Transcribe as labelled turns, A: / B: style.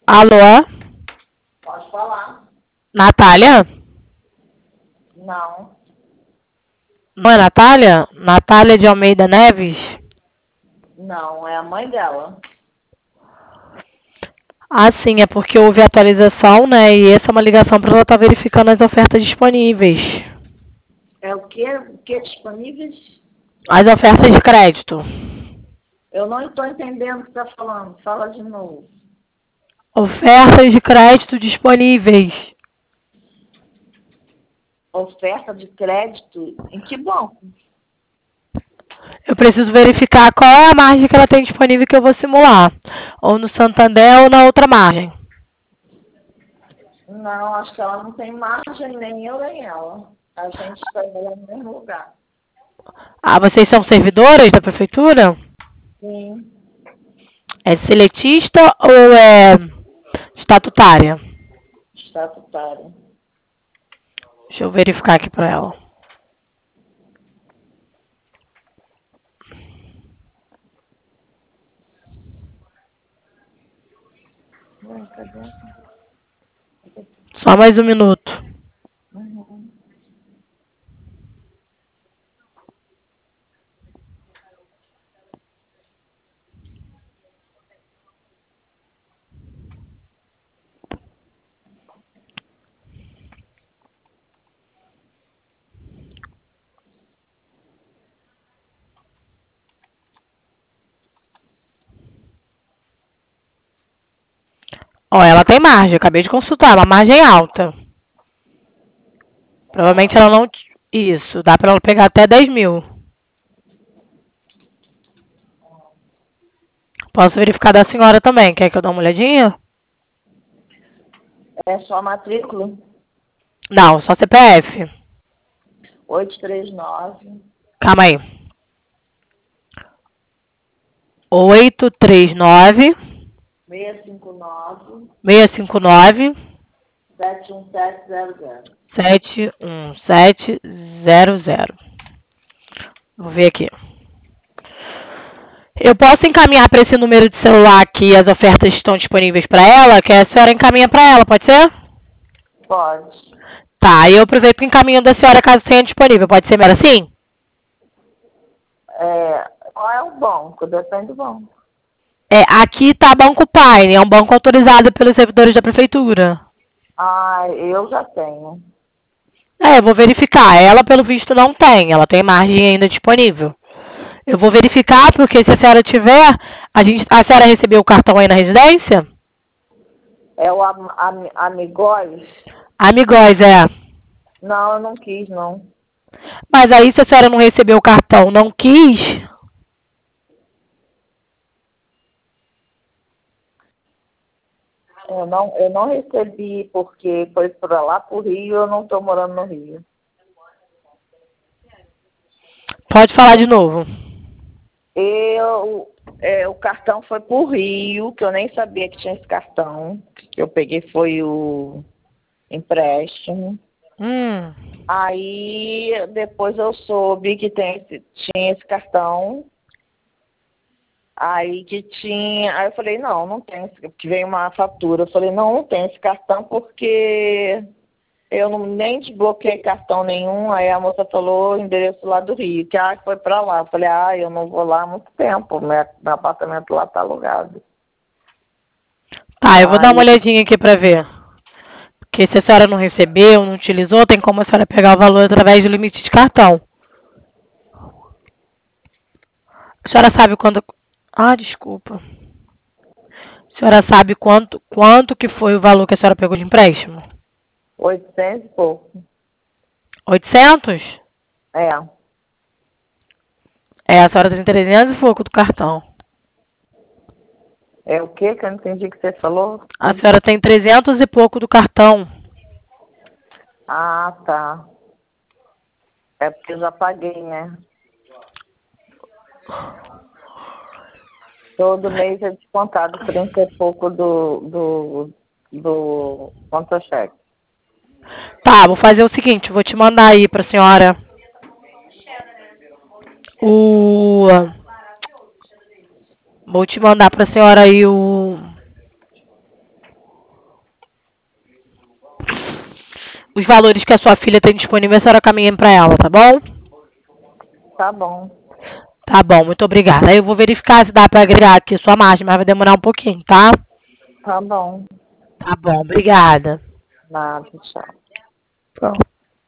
A: Alô?
B: Pode falar.
A: Natália?
B: Não,
A: Não é Natália? Natália de Almeida Neves?
B: não, é a mãe dela.
A: Ah, sim, é porque houve atualização, né? E essa é uma ligação para ela estar verificando as ofertas disponíveis.
B: É o quê? O que disponíveis?
A: As ofertas de crédito.
B: Eu não estou entendendo o que está falando. Fala de novo.
A: Ofertas de crédito disponíveis.
B: Oferta de crédito? Em que banco?
A: Eu preciso verificar qual é a margem que ela tem disponível que eu vou simular. Ou no Santander ou na outra margem.
B: Não, acho que ela não tem margem, nem eu nem ela. A gente trabalha no mesmo lugar.
A: Ah, vocês são servidoras da prefeitura?
B: Sim,
A: É seletista ou é estatutária?
B: estatutária.
A: Deixa eu verificar aqui para ela.
B: Ué, cadê?
A: Só mais um minuto.
B: Uhum.
A: Ó, ela tem margem, eu acabei de consultar, uma margem alta. Provavelmente ela não. Isso, dá pra ela pegar até 10 mil. Posso verificar da senhora também. Quer que eu dê uma olhadinha?
B: É só matrícula?
A: Não, só CPF.
B: 839
A: Calma aí. 839
B: 659
A: 659
B: 71700.
A: 71700. Vou ver aqui. Eu posso encaminhar para esse número de celular aqui as ofertas que estão disponíveis para ela, que a senhora encaminha para ela, pode ser?
B: Pode.
A: Tá, e eu aproveito e encaminho da senhora caso tenha disponível. Pode ser melhor assim?
B: Qual é o banco? Depende do banco.
A: É, aqui tá Banco Paine, é um banco autorizado pelos servidores da prefeitura.
B: Ah, eu já tenho.
A: É, eu vou verificar. Ela, pelo visto, não tem. Ela tem margem ainda disponível. Eu vou verificar, porque se a senhora tiver, a senhora recebeu o cartão aí na residência?
B: É o Amigóis?
A: Amigóis, é.
B: Não, eu não quis, não.
A: Mas aí, se a senhora não recebeu o cartão, não quis,
B: Eu não recebi porque foi para lá pro Rio, eu não estou morando no Rio.
A: pode falar de novo.
B: O cartão foi pro Rio, que eu nem sabia que tinha esse cartão. Que eu peguei foi o empréstimo.
A: Hum.
B: Aí depois eu soube que tinha esse cartão. Aí que tinha. Aí eu falei, não tem que veio uma fatura. Eu falei, não tem esse cartão porque eu nem desbloqueei cartão nenhum. Aí a moça falou o endereço lá do Rio, que foi pra lá. Eu falei, eu não vou lá há muito tempo. Meu apartamento lá tá alugado.
A: Tá, eu vou dar uma
B: Aí,
A: olhadinha aqui pra ver. Porque se a senhora não recebeu, não utilizou, tem como a senhora pegar o valor através do limite de cartão. A senhora sabe quando... Ah, desculpa. A senhora sabe quanto que foi o valor que a senhora pegou de empréstimo?
B: 800 e pouco.
A: 800?
B: É.
A: É, a senhora tem 300 e pouco do cartão.
B: É o quê que eu não entendi que você falou?
A: A senhora tem 300 e pouco do cartão.
B: Ah, tá. É porque eu já paguei, né? Todo mês é descontado 30 e pouco do contra-cheque.
A: Tá, vou fazer o seguinte, vou te mandar aí pra senhora o... Vou te mandar pra senhora aí o... os valores que a sua filha tem disponível, a senhora caminha para ela, tá bom?
B: Tá bom.
A: Tá bom, muito obrigada. Aí eu vou verificar se dá para agregar aqui sua margem, mas vai demorar um pouquinho, tá?
B: Tá bom.
A: Tá bom, obrigada.
B: Nada, tchau.
A: Pronto.